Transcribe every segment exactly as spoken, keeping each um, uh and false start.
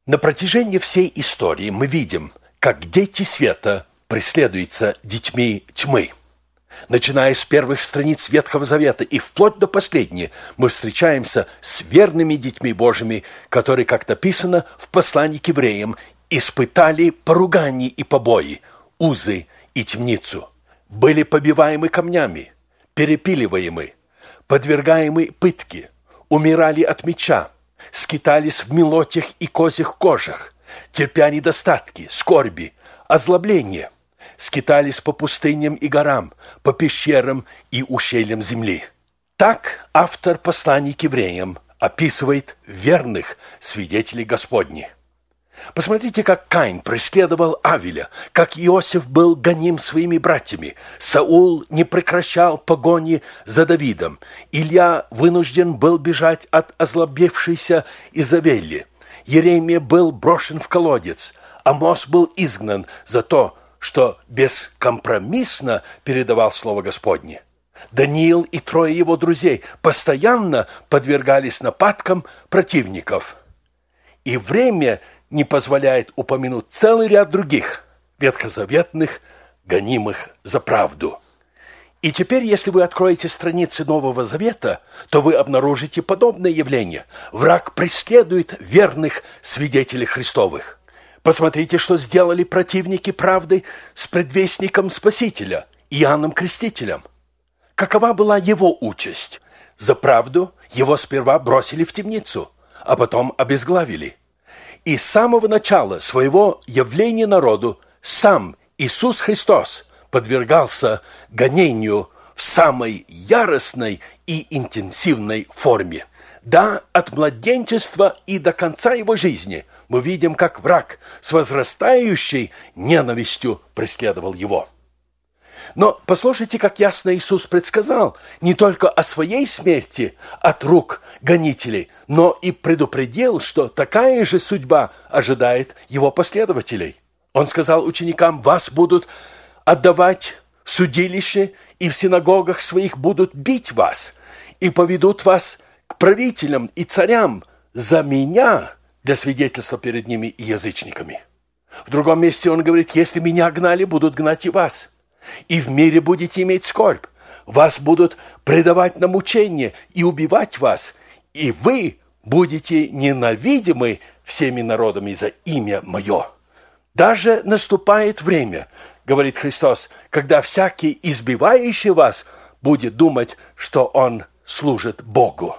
На протяжении всей истории мы видим, как дети света преследуются детьми тьмы. Начиная с первых страниц Ветхого Завета и вплоть до последней, мы встречаемся с верными детьми Божьими, которые, как написано в послании к евреям, испытали поругания и побои, узы и темницу, были побиваемы камнями, перепиливаемы, подвергаемы пытке, умирали от меча, скитались в мелотях и козьих кожах, терпя недостатки, скорби, озлобления, скитались по пустыням и горам, по пещерам и ущельям земли. Так автор посланий к евреям описывает верных свидетелей Господни. Посмотрите, как Каин преследовал Авеля, как Иосиф был гоним своими братьями. Саул не прекращал погони за Давидом. Илья вынужден был бежать от озлобившейся Изавели. Еремия был брошен в колодец. Амос был изгнан за то, что бескомпромиссно передавал слово Господне. Даниил и трое его друзей постоянно подвергались нападкам противников. И время не позволяет упомянуть целый ряд других ветхозаветных, гонимых за правду. И теперь, если вы откроете страницы Нового Завета, то вы обнаружите подобное явление. Враг преследует верных свидетелей Христовых. Посмотрите, что сделали противники правды с предвестником Спасителя, Иоанном Крестителем. Какова была его участь? За правду его сперва бросили в темницу, а потом обезглавили. И с самого начала своего явления народу сам Иисус Христос подвергался гонению в самой яростной и интенсивной форме. Да, от младенчества и до конца его жизни мы видим, как враг с возрастающей ненавистью преследовал его. Но послушайте, как ясно Иисус предсказал не только о своей смерти от рук гонителей, но и предупредил, что такая же судьба ожидает его последователей. Он сказал ученикам: «Вас будут отдавать в судилище, и в синагогах своих будут бить вас, и поведут вас к правителям и царям за меня для свидетельства перед ними и язычниками». В другом месте он говорит: «Если меня гнали, будут гнать и вас. И в мире будете иметь скорбь. Вас будут предавать на мучение и убивать вас, и вы будете ненавидимы всеми народами за имя мое. Даже наступает время, — говорит Христос, — когда всякий, избивающий вас, будет думать, что он служит Богу».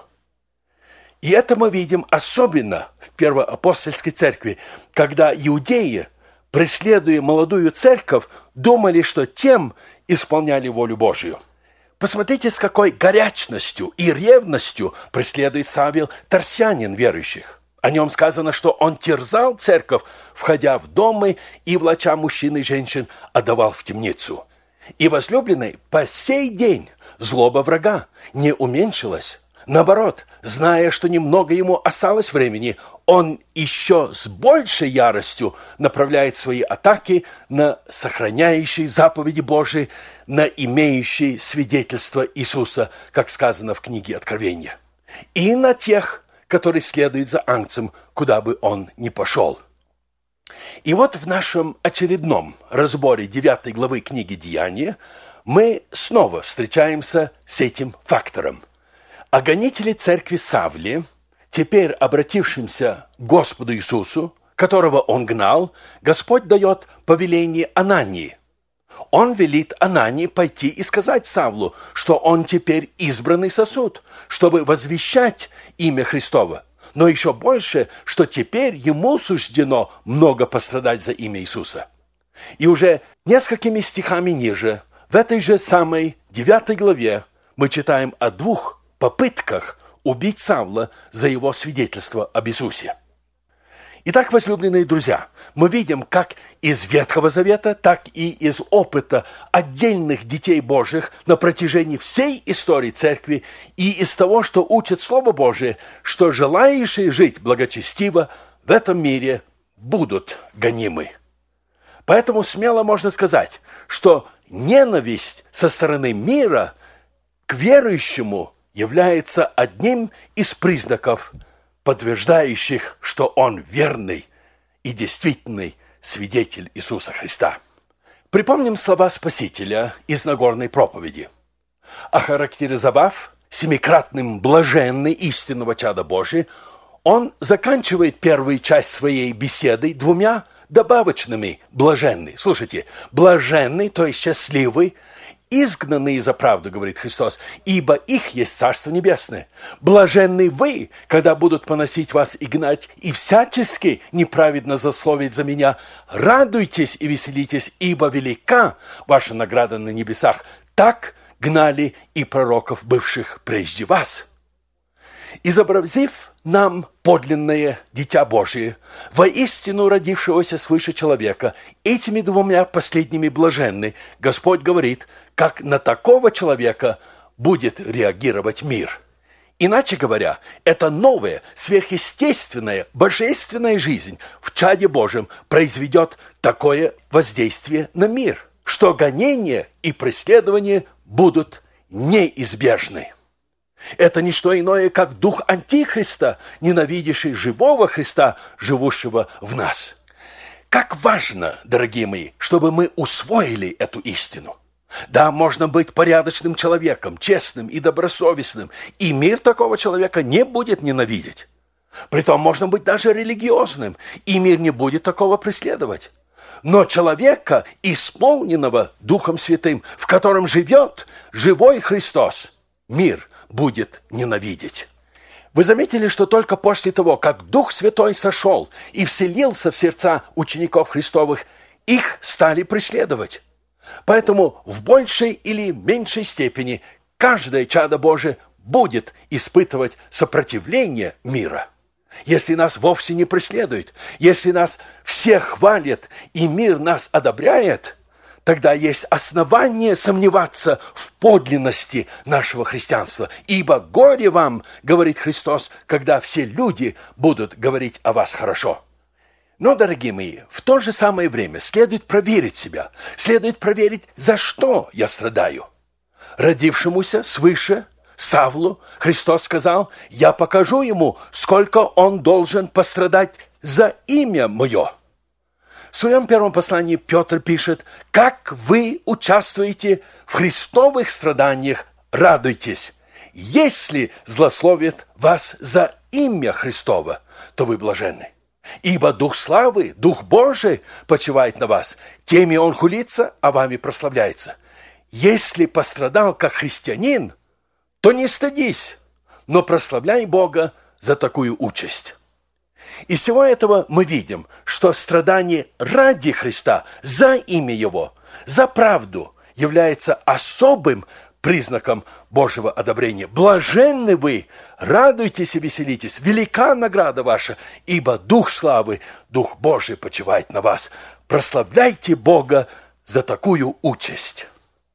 И это мы видим особенно в Первоапостольской церкви, когда иудеи, преследуя молодую церковь, думали, что тем исполняли волю Божию. Посмотрите, с какой горячностью и ревностью преследует Савел Тарсянин верующих. О нем сказано, что он терзал церковь, входя в дома и, влача мужчин и женщин, отдавал в темницу. И возлюбленный, по сей день злоба врага не уменьшилась. Наоборот, зная, что немного ему осталось времени, он еще с большей яростью направляет свои атаки на сохраняющие заповеди Божии, на имеющие свидетельство Иисуса, как сказано в книге Откровения, и на тех, которые следуют за Агнцем, куда бы он ни пошел. И вот в нашем очередном разборе девятой главы книги Деяния мы снова встречаемся с этим фактором. А гонители церкви Савле, теперь обратившимся к Господу Иисусу, которого он гнал, Господь дает повеление Анании. Он велит Анании пойти и сказать Савлу, что он теперь избранный сосуд, чтобы возвещать имя Христово, но еще больше, что теперь ему суждено много пострадать за имя Иисуса. И уже несколькими стихами ниже, в этой же самой девятой главе, мы читаем о двух попытках убить Савла за его свидетельство об Иисусе. Итак, возлюбленные друзья, мы видим, как из Ветхого Завета, так и из опыта отдельных детей Божьих на протяжении всей истории Церкви и из того, что учит Слово Божие, что желающие жить благочестиво в этом мире будут гонимы. Поэтому смело можно сказать, что ненависть со стороны мира к верующему является одним из признаков, подтверждающих, что он верный и действительный свидетель Иисуса Христа. Припомним слова Спасителя из Нагорной проповеди. Охарактеризовав семикратным блаженный истинного чада Божия, он заканчивает первую часть своей беседы двумя добавочными блаженный. Слушайте, блаженный, то есть счастливый, изгнанные за правду, говорит Христос, ибо их есть Царство Небесное. Блаженны вы, когда будут поносить вас и гнать, и всячески неправедно злословить за меня. Радуйтесь и веселитесь, ибо велика ваша награда на небесах. Так гнали и пророков, бывших прежде вас. Изобразив нам подлинное Дитя Божие, воистину родившегося свыше человека, этими двумя последними блаженны, Господь говорит, как на такого человека будет реагировать мир. Иначе говоря, это новая, сверхъестественная, божественная жизнь в чаде Божьем произведет такое воздействие на мир, что гонения и преследования будут неизбежны. Это не что иное, как дух Антихриста, ненавидящий живого Христа, живущего в нас. Как важно, дорогие мои, чтобы мы усвоили эту истину. Да, можно быть порядочным человеком, честным и добросовестным, и мир такого человека не будет ненавидеть. Притом можно быть даже религиозным, и мир не будет такого преследовать. Но человека, исполненного Духом Святым, в котором живет живой Христос, мир будет ненавидеть. Вы заметили, что только после того, как Дух Святой сошел и вселился в сердца учеников Христовых, их стали преследовать. Поэтому в большей или меньшей степени каждое чадо Божие будет испытывать сопротивление мира. Если нас вовсе не преследуют, если нас все хвалят и мир нас одобряет, тогда есть основание сомневаться в подлинности нашего христианства. Ибо горе вам, говорит Христос, когда все люди будут говорить о вас хорошо. Но, дорогие мои, в то же самое время следует проверить себя, следует проверить, за что я страдаю. Родившемуся свыше Савлу Христос сказал, я покажу ему, сколько он должен пострадать за имя мое. В своем первом послании Петр пишет, как вы участвуете в христовых страданиях, радуйтесь. Если злословят вас за имя Христово, то вы блаженны. Ибо Дух славы, Дух Божий почивает на вас. Теми он хулится, а вами прославляется. Если пострадал как христианин, то не стыдись, но прославляй Бога за такую участь. Из всего этого мы видим, что страдание ради Христа, за имя Его, за правду является особым признаком Божьего одобрения. Блаженны вы, радуйтесь и веселитесь, велика награда ваша, ибо Дух славы, Дух Божий почивает на вас. Прославляйте Бога за такую участь.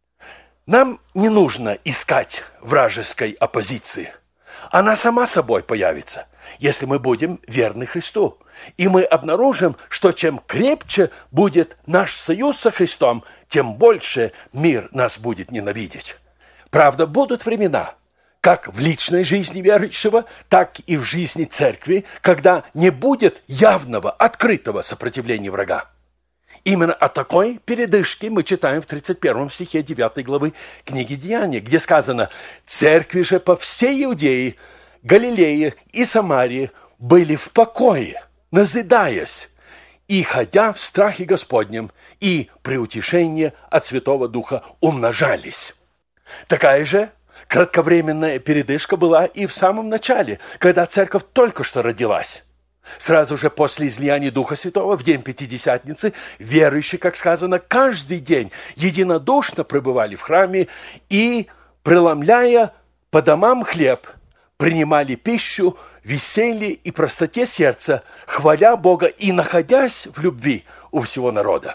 Нам не нужно искать вражеской оппозиции. Она сама собой появится, если мы будем верны Христу. И мы обнаружим, что чем крепче будет наш союз со Христом, тем больше мир нас будет ненавидеть. Правда, будут времена, как в личной жизни верующего, так и в жизни церкви, когда не будет явного, открытого сопротивления врага. Именно о такой передышке мы читаем в тридцать первом стихе девятой главы книги Деяний, где сказано: «Церкви же по всей Иудее, Галилее и Самарии были в покое, назидаясь, и, ходя в страхе Господнем, и при утешении от Святого Духа умножались». Такая же кратковременная передышка была и в самом начале, когда церковь только что родилась. Сразу же после излияния Духа Святого в день Пятидесятницы верующие, как сказано, каждый день единодушно пребывали в храме и, преломляя по домам хлеб, принимали пищу в веселье и простоте сердца, хваля Бога и находясь в любви у всего народа.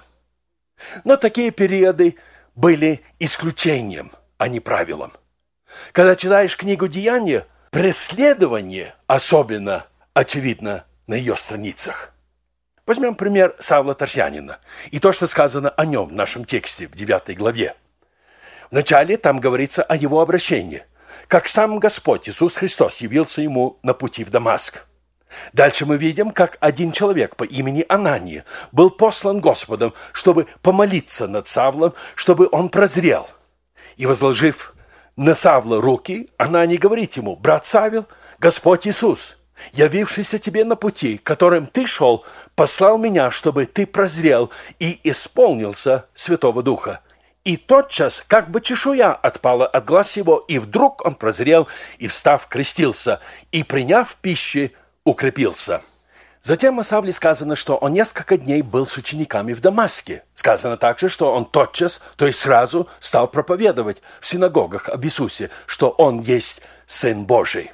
Но такие периоды были исключением, а не правилом. Когда читаешь книгу Деяния, преследование особенно очевидно на ее страницах. Возьмем пример Савла Тарсянина и то, что сказано о нем в нашем тексте в девятой главе. Вначале там говорится о его обращении, как сам Господь Иисус Христос явился ему на пути в Дамаск. Дальше мы видим, как один человек по имени Анания был послан Господом, чтобы помолиться над Савлом, чтобы он прозрел. И, возложив на Савла руки, Анания говорит ему: «Брат Савел, Господь Иисус, явившийся тебе на пути, которым ты шел, послал меня, чтобы ты прозрел и исполнился Святого Духа». И тотчас, как бы чешуя отпала от глаз его, и вдруг он прозрел, и, встав, крестился, и, приняв пищи, укрепился. Затем о Савле сказано, что он несколько дней был с учениками в Дамаске. Сказано также, что он тотчас, то есть сразу, стал проповедовать в синагогах об Иисусе, что он есть Сын Божий.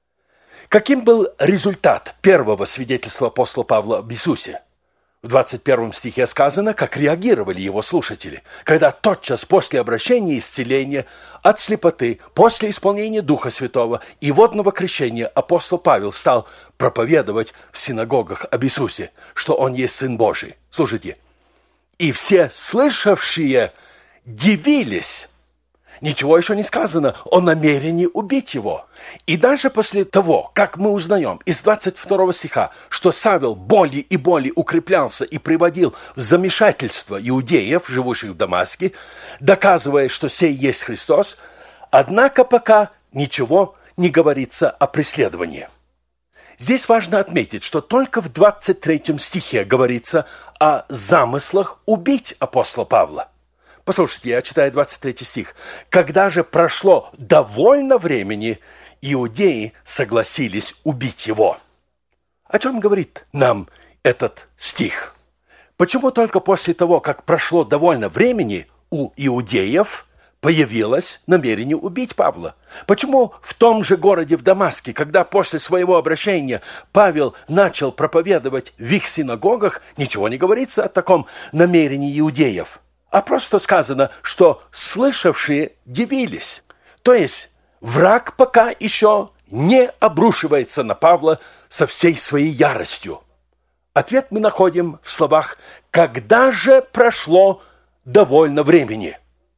Каким был результат первого свидетельства апостола Павла об Иисусе? В двадцать первом стихе сказано, как реагировали его слушатели, когда тотчас после обращения и исцеления от слепоты, после исполнения Духа Святого и водного крещения апостол Павел стал проповедовать в синагогах об Иисусе, что он есть Сын Божий. Слушайте, и все слышавшие дивились. Ничего еще не сказано о намерении убить его. И даже после того, как мы узнаем из двадцать второго стиха, что Савел более и более укреплялся и приводил в замешательство иудеев, живущих в Дамаске, доказывая, что сей есть Христос, однако пока ничего не говорится о преследовании. Здесь важно отметить, что только в двадцать третьем стихе говорится о замыслах убить апостола Павла. Послушайте, я читаю двадцать третий стих. «Когда же прошло довольно времени, иудеи согласились убить его». О чем говорит нам этот стих? Почему только после того, как прошло довольно времени, у иудеев появилось намерение убить Павла? Почему в том же городе, в Дамаске, когда после своего обращения Павел начал проповедовать в их синагогах, ничего не говорится о таком намерении иудеев? А просто сказано, что слышавшие дивились. То есть враг пока еще не обрушивается на Павла со всей своей яростью. Ответ мы находим в словах «когда же прошло довольно времени».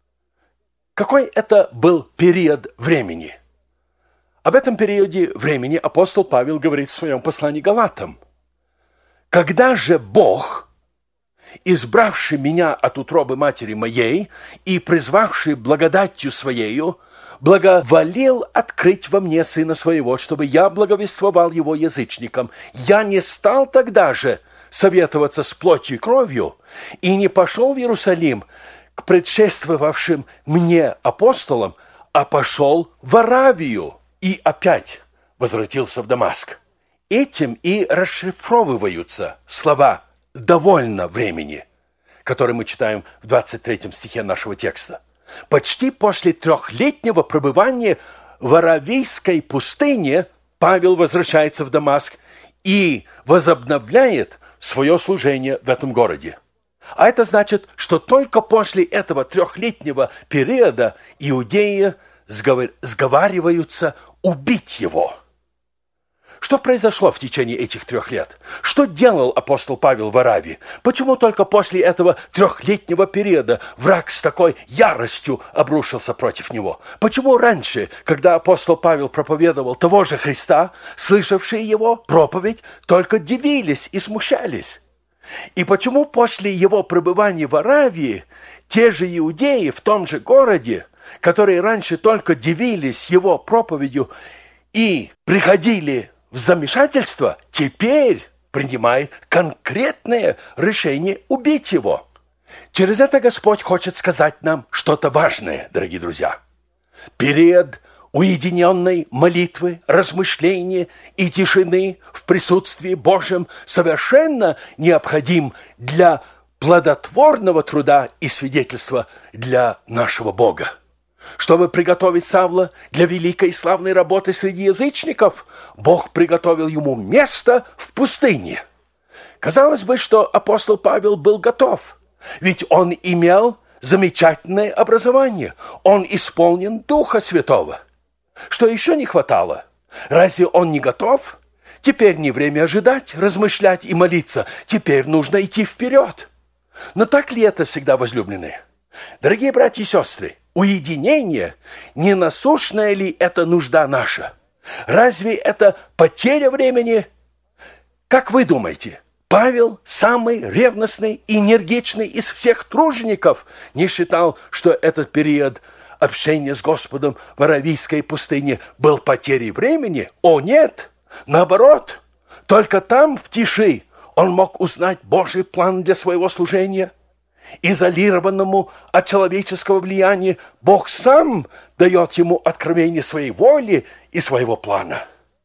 Какой это был период времени? Об этом периоде времени апостол Павел говорит в своем послании Галатам. «Когда же Бог, избравший меня от утробы матери моей и призвавший благодатью Своею, благоволил открыть во мне Сына Своего, чтобы я благовествовал Его язычникам. Я не стал тогда же советоваться с плотью и кровью и не пошел в Иерусалим к предшествовавшим мне апостолам, а пошел в Аравию и опять возвратился в Дамаск». Этим и расшифровываются слова «довольно времени», который мы читаем в двадцать третьем стихе нашего текста. Почти после трехлетнего пребывания в Аравийской пустыне Павел возвращается в Дамаск и возобновляет свое служение в этом городе. А это значит, что только после этого трехлетнего периода иудеи сговариваются убить его. Что произошло в течение этих трех лет? Что делал апостол Павел в Аравии? Почему только после этого трехлетнего периода враг с такой яростью обрушился против него? Почему раньше, когда апостол Павел проповедовал того же Христа, слышавшие его проповедь только дивились и смущались? И почему после его пребывания в Аравии те же иудеи в том же городе, которые раньше только дивились его проповедью и приходили в замешательство, теперь принимает конкретное решение убить его? Через это Господь хочет сказать нам что-то важное, дорогие друзья. Период уединенной молитвы, размышления и тишины в присутствии Божьем совершенно необходим для плодотворного труда и свидетельства для нашего Бога. Чтобы приготовить Савла для великой и славной работы среди язычников, Бог приготовил ему место в пустыне. Казалось бы, что апостол Павел был готов, ведь он имел замечательное образование, он исполнен Духа Святого. Что еще не хватало? Разве он не готов? Теперь не время ожидать, размышлять и молиться, теперь нужно идти вперед. Но так ли это всегда, возлюбленные? Дорогие братья и сестры, уединение, не насущная ли это нужда наша? Разве это потеря времени? Как вы думаете, Павел, самый ревностный и энергичный из всех тружеников, не считал, что этот период общения с Господом в Аравийской пустыне был потерей времени? О, нет! Наоборот, только там, в тиши, он мог узнать Божий план для своего служения. Изолированному от человеческого влияния, Бог сам дает ему откровение своей воли и своего плана.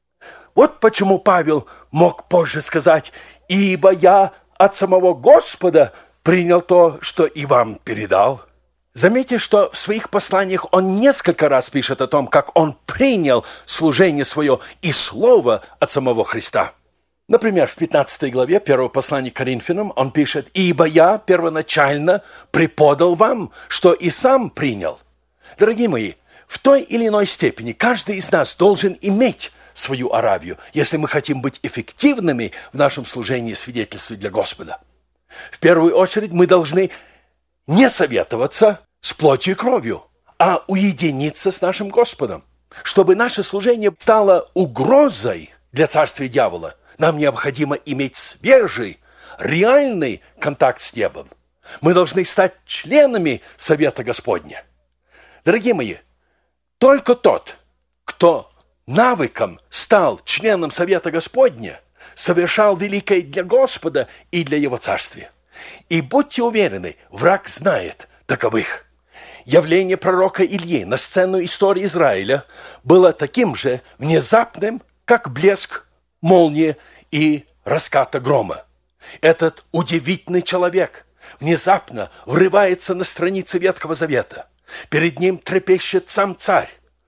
Вот почему Павел мог позже сказать: «Ибо я от самого Господа принял то, что и вам передал». Заметьте, что в своих посланиях он несколько раз пишет о том, как он принял служение свое и слово от самого Христа. Например, в пятнадцатой главе первого послания к Коринфянам он пишет: «Ибо я первоначально преподал вам, что и сам принял». Дорогие мои, в той или иной степени каждый из нас должен иметь свою Аравию, если мы хотим быть эффективными в нашем служении и свидетельстве для Господа. В первую очередь мы должны не советоваться с плотью и кровью, а уединиться с нашим Господом. Чтобы наше служение стало угрозой для царствия дьявола, нам необходимо иметь свежий, реальный контакт с небом. Мы должны стать членами Совета Господня. Дорогие мои, только тот, кто навыком стал членом Совета Господня, совершал великое для Господа и для Его Царствия. И будьте уверены, враг знает таковых. Явление пророка Ильи на сцену истории Израиля было таким же внезапным, как блеск молнии и раската грома. Этот удивительный человек внезапно врывается на страницы Ветхого Завета. Перед ним трепещет сам царь.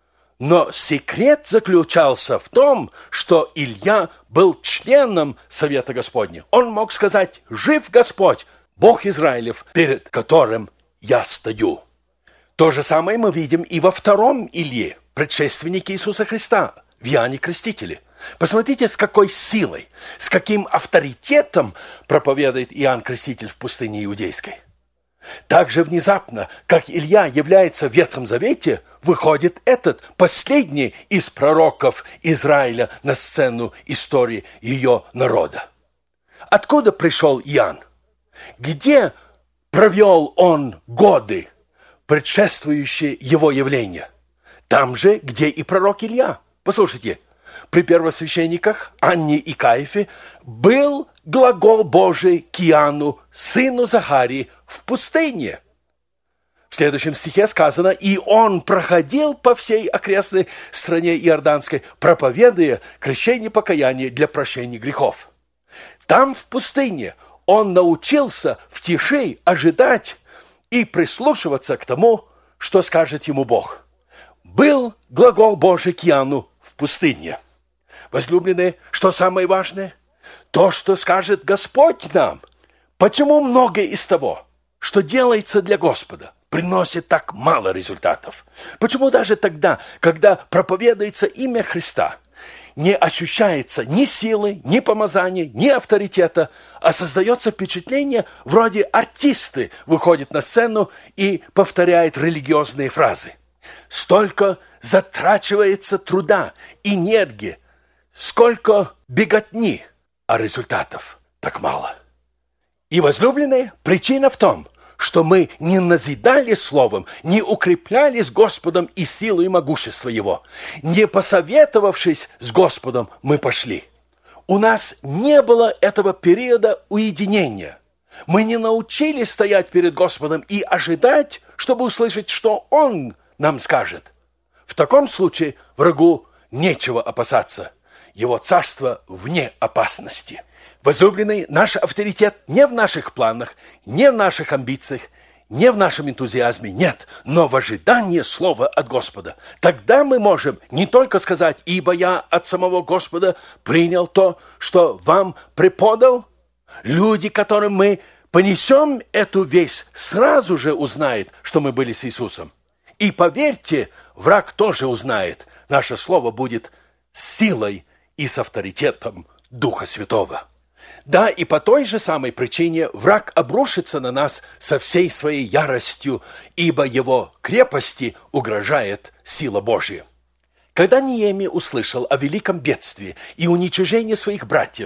Но секрет заключался в том, что Илья был членом Совета Господня. Он мог сказать: «Жив Господь, Бог Израилев, перед которым я стою». То же самое мы видим и во втором Илье, предшественнике Иисуса Христа, в Иоанне Крестителе. Посмотрите, с какой силой, с каким авторитетом проповедует Иоанн Креститель в пустыне Иудейской. Так же внезапно, как Илья является в Ветхом Завете, выходит этот последний из пророков Израиля на сцену истории ее народа. Откуда пришел Иоанн? Где провел он годы, предшествующие его явлению? Там же, где и пророк Илья. Послушайте, при первосвященниках Анне и Каифе был глагол Божий к Иоанну, сыну Захарии, в пустыне. В следующем стихе сказано: «И он проходил по всей окрестной стране Иорданской, проповедуя крещение покаяния для прощения грехов». Там, в пустыне, он научился в тиши ожидать и прислушиваться к тому, что скажет ему Бог. Был глагол Божий к Иоанну в пустыне. Возлюбленные, что самое важное? То, что скажет Господь нам. Почему многое из того, что делается для Господа, приносит так мало результатов? Почему даже тогда, когда проповедуется имя Христа, не ощущается ни силы, ни помазания, ни авторитета, а создается впечатление, вроде артисты выходят на сцену и повторяют религиозные фразы? Столько затрачивается труда, энергии, сколько беготни, а результатов так мало. И, возлюбленные, причина в том, что мы не назидали словом, не укреплялись Господом и силой и могущество Его. Не посоветовавшись с Господом, мы пошли. У нас не было этого периода уединения. Мы не научились стоять перед Господом и ожидать, чтобы услышать, что Он нам скажет. В таком случае врагу нечего опасаться. Его царство вне опасности. Возлюбленный, наш авторитет не в наших планах, не в наших амбициях, не в нашем энтузиазме, нет, но в ожидании слова от Господа. Тогда мы можем не только сказать: «Ибо я от самого Господа принял то, что вам преподал». Люди, которым мы понесем эту весть, сразу же узнают, что мы были с Иисусом. И поверьте, враг тоже узнает. Наше слово будет с силой и с авторитетом Духа Святого. Да, и по той же самой причине враг обрушится на нас со всей своей яростью, ибо его крепости угрожает сила Божья. Когда Неемия услышал о великом бедствии и уничижении своих братьев,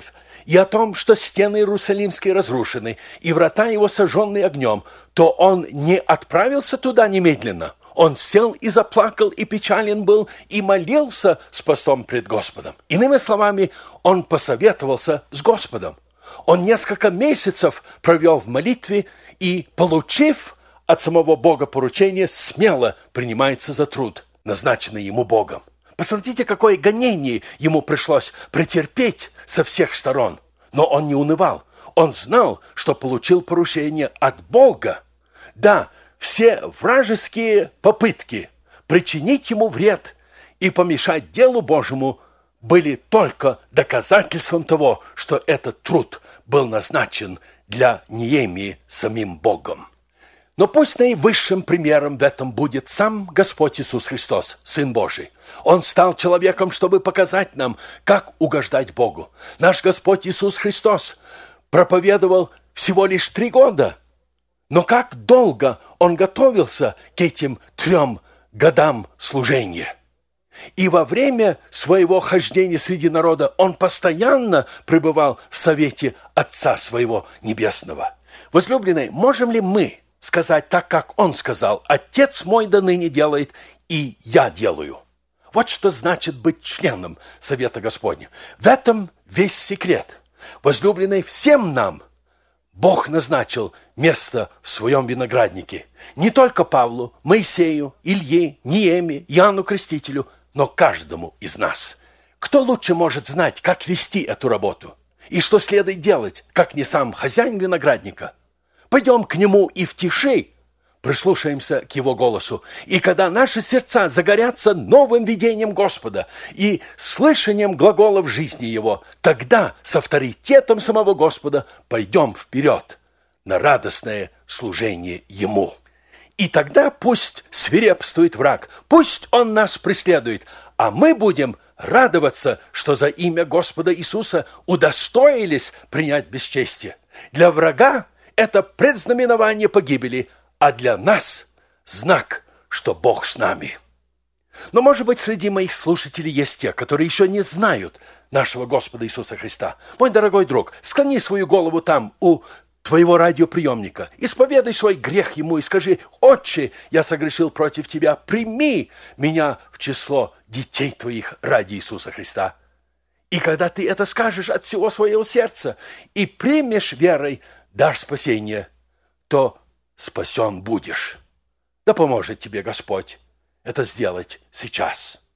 и о том, что стены Иерусалимские разрушены, и врата его сожжены огнем, то он не отправился туда немедленно. Он сел и заплакал, и печален был, и молился с постом пред Господом. Иными словами, он посоветовался с Господом. Он несколько месяцев провел в молитве и, получив от самого Бога поручение, смело принимается за труд, назначенный ему Богом. Посмотрите, какое гонение ему пришлось претерпеть со всех сторон. Но он не унывал. Он знал, что получил поручение от Бога. Да, все вражеские попытки причинить ему вред и помешать делу Божьему были только доказательством того, что этот труд был назначен для Неемии самим Богом. Но пусть наивысшим примером в этом будет сам Господь Иисус Христос, Сын Божий. Он стал человеком, чтобы показать нам, как угождать Богу. Наш Господь Иисус Христос проповедовал всего лишь три года. Но как долго Он готовился к этим трем годам служения. И во время своего хождения среди народа Он постоянно пребывал в совете Отца Своего Небесного. Возлюбленные, можем ли мы сказать так, как Он сказал: «Отец мой до ныне делает, и я делаю»? Вот что значит быть членом Совета Господня. В этом весь секрет. Возлюбленные, всем нам Бог назначил место в своем винограднике. Не только Павлу, Моисею, Илье, Неемии, Иоанну Крестителю, но каждому из нас. Кто лучше может знать, как вести эту работу? И что следует делать, как не сам хозяин виноградника? Пойдем к нему и в тиши прислушаемся к его голосу. И когда наши сердца загорятся новым видением Господа и слышанием глаголов жизни Его, тогда с авторитетом самого Господа пойдем вперед на радостное служение Ему. И тогда пусть свирепствует враг, пусть он нас преследует, а мы будем радоваться, что за имя Господа Иисуса удостоились принять бесчестие. Для врага это предзнаменование погибели, а для нас знак, что Бог с нами. Но, может быть, среди моих слушателей есть те, которые еще не знают нашего Господа Иисуса Христа. Мой дорогой друг, склони свою голову там, у твоего радиоприемника, исповедай свой грех Ему и скажи: «Отче, я согрешил против Тебя, прими меня в число детей Твоих ради Иисуса Христа». И когда ты это скажешь от всего своего сердца и примешь верой дар спасения, то спасен будешь. Да поможет тебе Господь это сделать сейчас.